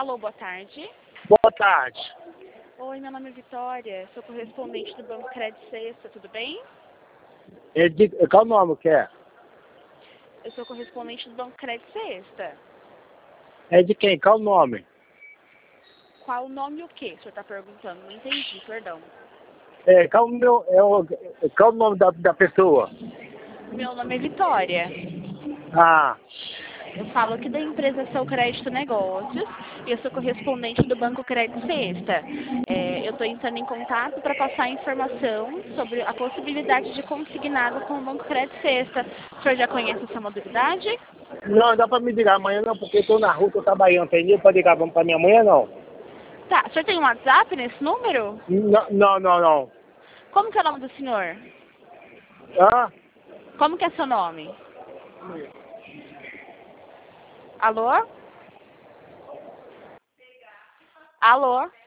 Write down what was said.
Alô, boa tarde. Boa tarde. Oi, meu nome é Vitória, sou correspondente do Banco Crédito Sexta, tudo bem? Qual o nome que é? Eu sou correspondente do Banco Crédito Sexta. É de quem? Qual o nome? Qual o nome e o que? O senhor está perguntando? Não entendi, perdão. Qual o nome da pessoa? Meu nome é Vitória. Ah, Eu falo aqui da empresa Seu Crédito Negócios e eu sou correspondente do Banco Crédito Sexta. Eu estou entrando em contato para passar informação sobre a possibilidade de consignado com o Banco Crédito Sexta. O senhor já conhece essa modalidade? não dá pra me ligar amanhã não, porque eu tô na rua, tô trabalhando, entendeu? Pode ligar pra minha amanhã não. Tá, o senhor tem um WhatsApp nesse número? Não. Como que é o nome do senhor? Ah, Como que é seu nome? Alô? Alô?